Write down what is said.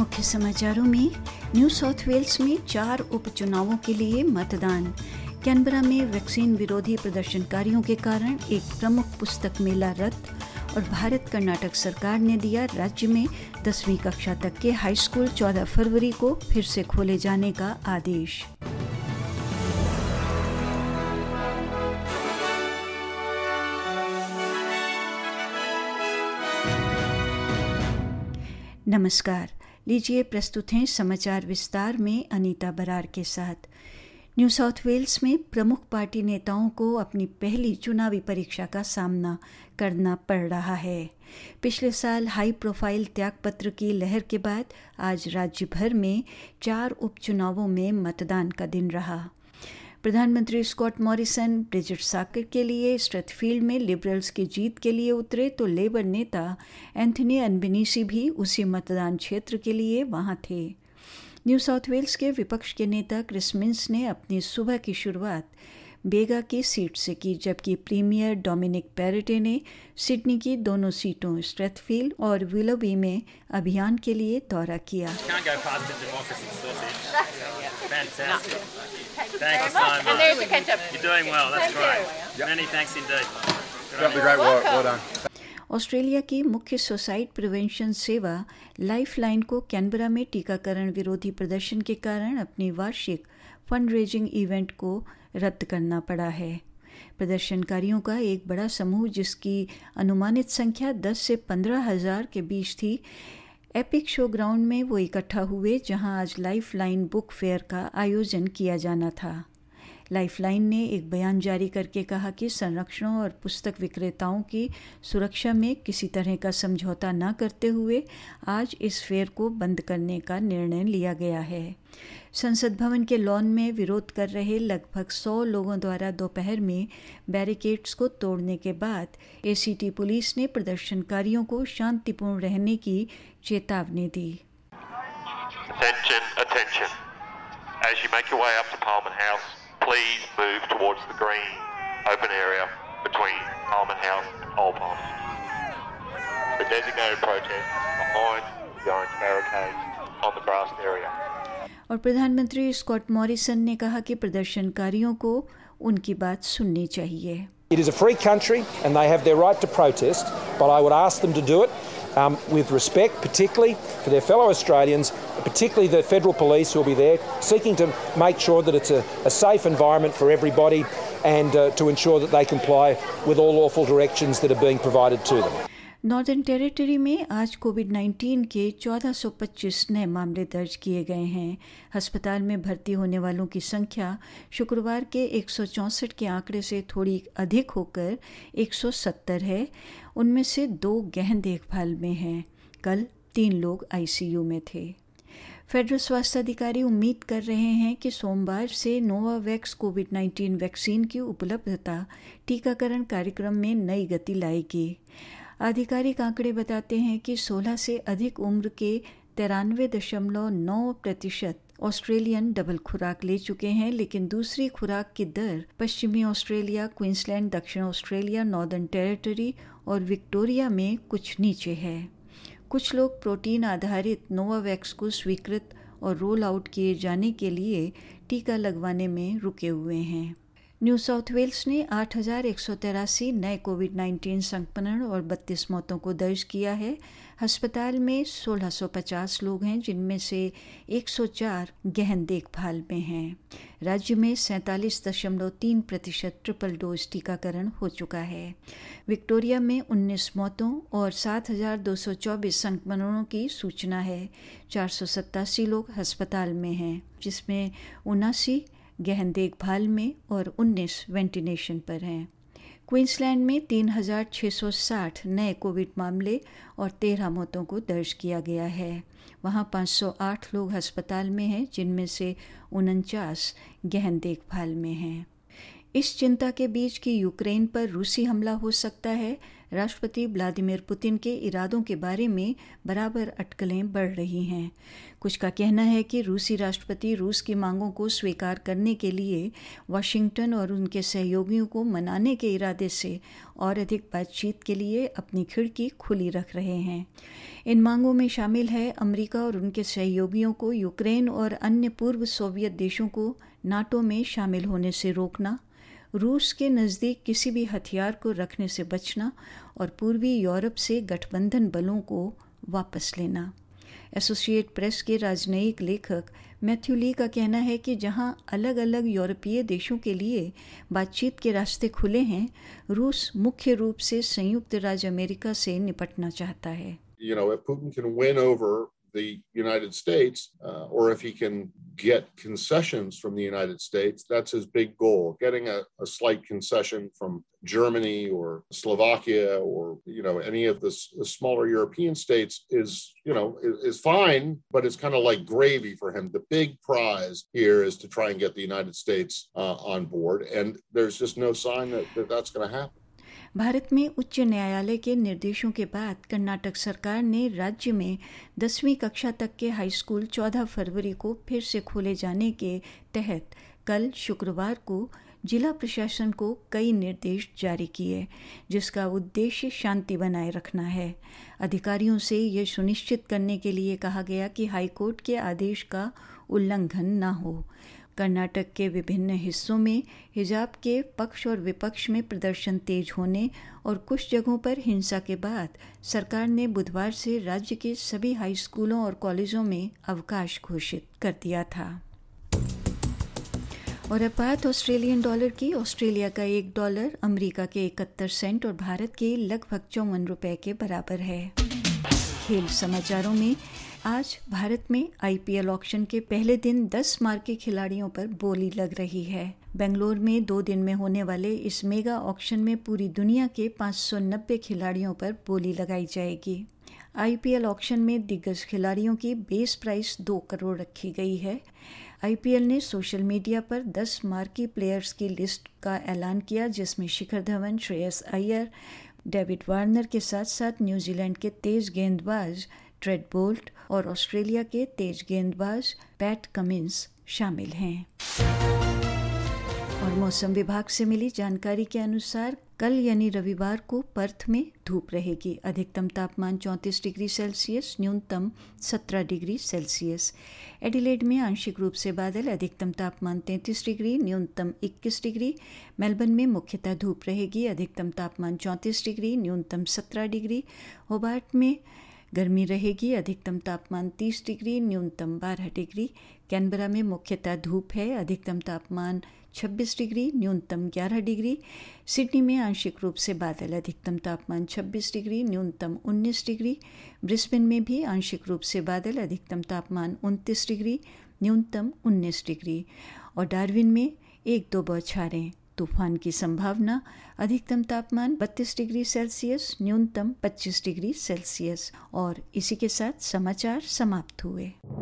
मुख्य समाचारों में न्यू साउथ वेल्स में 4 उपचुनावों के लिए मतदान। कैनबरा में वैक्सीन विरोधी प्रदर्शनकारियों के कारण एक प्रमुख पुस्तक मेला रद्द। और भारत कर्नाटक सरकार ने दिया राज्य में 10वीं कक्षा तक के हाई स्कूल 14 फरवरी को फिर से खोले जाने का आदेश। नमस्कार, लीजिए प्रस्तुत हैं समाचार विस्तार में अनीता बरार के साथ। न्यू साउथ वेल्स में प्रमुख पार्टी नेताओं को अपनी पहली चुनावी परीक्षा का सामना करना पड़ रहा है। पिछले साल हाई प्रोफाइल त्यागपत्र की लहर के बाद आज राज्य भर में 4 उपचुनावों में मतदान का दिन रहा। प्रधानमंत्री स्कॉट मॉरिसन ब्रिजिट साकर के लिए स्ट्रेथफील्ड में लिबरल्स की जीत के लिए उतरे तो लेबर नेता एंथनी अल्बनीज़ी भी उसी मतदान क्षेत्र के लिए वहां थे। न्यू साउथ वेल्स के विपक्ष के नेता क्रिस मिन्स ने अपनी सुबह की शुरुआत बेगा की सीट से की, जबकि प्रीमियर डोमिनिक पेरेटे ने सिडनी की दोनों सीटों स्ट्रेथफील्ड और विलोबी में अभियान के लिए दौरा किया। ऑस्ट्रेलिया की मुख्य सुसाइड प्रिवेंशन सेवा लाइफलाइन को कैनबरा में टीकाकरण विरोधी प्रदर्शन के कारण अपनी वार्षिक फंड रेजिंग इवेंट को रद्द करना पड़ा है। प्रदर्शनकारियों का एक बड़ा समूह, जिसकी अनुमानित संख्या 10 से 15 हज़ार के बीच थी, एपिक शो ग्राउंड में वो इकट्ठा हुए, जहां आज लाइफलाइन बुक फेयर का आयोजन किया जाना था। लाइफलाइन ने एक बयान जारी करके कहा कि संरक्षकों और पुस्तक विक्रेताओं की सुरक्षा में किसी तरह का समझौता न करते हुए आज इस फेयर को बंद करने का निर्णय लिया गया है। संसद भवन के लॉन में विरोध कर रहे लगभग 100 लोगों द्वारा दोपहर में बैरिकेड्स को तोड़ने के बाद एसीटी पुलिस ने प्रदर्शनकारियों को शांतिपूर्ण रहने की चेतावनी दी। Attention. As you make your way up to Parliament House, please move towards the green open area between Parliament House and Old Parliament. The designated protest behind the orange barricades on the grassed area. और प्रधानमंत्री Scott Morrison ने कहा कि प्रदर्शनकारियों को उनकी बात सुननी चाहिए। It is a free country and they have their right to protest, but I would ask them to do it with respect, particularly for their fellow Australians, particularly the federal police who will be there, seeking to make sure that it's a safe environment for everybody and to ensure that they comply with all lawful directions that are being provided to them. Northern Territory में आज कोविड-19 के 1425 नए मामले दर्ज किए गए हैं। अस्पताल में भर्ती होने वालों की संख्या शुक्रवार के 164 के आंकड़े से थोड़ी अधिक होकर 170 है। उनमें से 2 गहन देखभाल में हैं। कल 3 लोग आईसीयू में थे। फेडरल स्वास्थ्य अधिकारी उम्मीद कर रहे हैं कि सोमवार से नोवावैक्स कोविड-19 वैक्सीन की उपलब्धता टीकाकरण कार्यक्रम में नई गति लाएगी। आधिकारिक आंकड़े बताते हैं कि 16 से अधिक उम्र के 93.9% ऑस्ट्रेलियन डबल खुराक ले चुके हैं, लेकिन दूसरी खुराक की दर पश्चिमी ऑस्ट्रेलिया, क्वींसलैंड, दक्षिण ऑस्ट्रेलिया, नॉर्दर्न टेरिटरी और विक्टोरिया में कुछ नीचे है। कुछ लोग प्रोटीन आधारित नोवावैक्स को स्वीकृत और रोल आउट किए जाने के लिए टीका लगवाने में रुके हुए हैं। न्यू साउथ वेल्स ने 8,183 नए कोविड-19 संक्रमण और 32 मौतों को दर्ज किया है। अस्पताल में 1,650 लोग हैं, जिनमें से 104 गहन देखभाल में हैं। राज्य में 47.3% ट्रिपल डोज टीकाकरण हो चुका है। विक्टोरिया में 19 मौतों और 7,224 संक्रमणों की सूचना है। 487 लोग अस्पताल में हैं, जिसमें 79 गहन देखभाल में और 19 वेंटिलेशन पर हैं। क्वींसलैंड में 3,660 नए कोविड मामले और 13 मौतों को दर्ज किया गया है। वहां 508 लोग अस्पताल में हैं, जिनमें से 49 गहन देखभाल में हैं। इस चिंता के बीच कि यूक्रेन पर रूसी हमला हो सकता है, राष्ट्रपति व्लादिमीर पुतिन के इरादों के बारे में बराबर अटकलें बढ़ रही हैं। कुछ का कहना है कि रूसी राष्ट्रपति रूस की मांगों को स्वीकार करने के लिए वाशिंगटन और उनके सहयोगियों को मनाने के इरादे से और अधिक बातचीत के लिए अपनी खिड़की खुली रख रहे हैं। इन मांगों में शामिल है अमेरिका और उनके सहयोगियों को यूक्रेन और अन्य पूर्व सोवियत देशों को नाटो में शामिल होने से रोकना, रूस के नज़दीक किसी भी हथियार को रखने से बचना और पूर्वी यूरोप से गठबंधन बलों को वापस लेना। एसोसिएट प्रेस के राजनयिक लेखक मैथ्यू ली का कहना है कि जहां अलग अलग यूरोपीय देशों के लिए बातचीत के रास्ते खुले हैं, रूस मुख्य रूप से संयुक्त राज्य अमेरिका से निपटना चाहता है। You know, if Putin can win over the United States, or if he can get concessions from the United States, that's his big goal. Getting a slight concession from Germany or Slovakia or, you know, any of the smaller European states is, you know, is fine, but it's kind of like gravy for him. The big prize here is to try and get the United States on board, and there's just no sign that that's going to happen. Bharat में उच्च न्यायालय के निर्देशों के बाद कर्नाटक सरकार ने राज्य में 10वीं कक्षा तक के हाई स्कूल 14 फरवरी को फिर से खोले जाने के तहत कल शुक्रवार को जिला प्रशासन को कई निर्देश जारी किए, जिसका उद्देश्य शांति बनाए रखना है। अधिकारियों से यह सुनिश्चित करने के लिए कहा गया कि हाईकोर्ट के आदेश का उल्लंघन न हो। कर्नाटक के विभिन्न हिस्सों में हिजाब के पक्ष और विपक्ष में प्रदर्शन तेज होने और कुछ जगहों पर हिंसा के बाद सरकार ने बुधवार से राज्य के सभी हाई स्कूलों और कॉलेजों में अवकाश घोषित कर दिया था। और अब बात ऑस्ट्रेलियन डॉलर की। ऑस्ट्रेलिया का $1 अमेरिका के 71 सेंट और भारत के लगभग 54 रुपए के बराबर है। खेल समाचारों में आज भारत में आईपीएल ऑक्शन के पहले दिन 10 मार्quee खिलाड़ियों पर बोली लग रही है। बेंगलोर में 2 दिन में होने वाले इस मेगा ऑक्शन में पूरी दुनिया के 590 खिलाड़ियों पर बोली लगाई जाएगी। आईपीएल ऑक्शन में दिग्गज खिलाड़ियों की बेस प्राइस 2 करोड़ रखी गई है। आईपीएल ने सोशल मीडिया पर 10 मार्quee प्लेयर्स की लिस्ट का ऐलान किया, जिसमें शिखर धवन, श्रेयस अय्यर, डेविड वार्नर के साथ साथ न्यूजीलैंड के तेज गेंदबाज ट्रेड बोल्ट और ऑस्ट्रेलिया के तेज गेंदबाज पैट कमिंस शामिल हैं। और मौसम विभाग से मिली जानकारी के अनुसार कल यानी रविवार को पर्थ में धूप रहेगी। अधिकतम तापमान 34 डिग्री सेल्सियस, न्यूनतम 17 डिग्री सेल्सियस। एडिलेड में आंशिक रूप से बादल, अधिकतम तापमान 33 डिग्री, न्यूनतम 21 डिग्री। मेलबर्न में मुख्यतः धूप रहेगी, अधिकतम तापमान 34 डिग्री, न्यूनतम 17 डिग्री। होबार्ट में गर्मी रहेगी, अधिकतम तापमान 30 डिग्री, न्यूनतम 12 डिग्री। कैनबरा में मुख्यतः धूप है, अधिकतम तापमान 26 डिग्री, न्यूनतम 11 डिग्री। सिडनी में आंशिक रूप से बादल, अधिकतम तापमान 26 डिग्री, न्यूनतम 19 डिग्री। ब्रिस्बेन में भी आंशिक रूप से बादल, अधिकतम तापमान 29 डिग्री, न्यूनतम 19 डिग्री। और डार्विन में 1-2 बौछारें, तूफान की संभावना, अधिकतम तापमान 32 डिग्री सेल्सियस, न्यूनतम 25 डिग्री सेल्सियस। और इसी के साथ समाचार समाप्त हुए।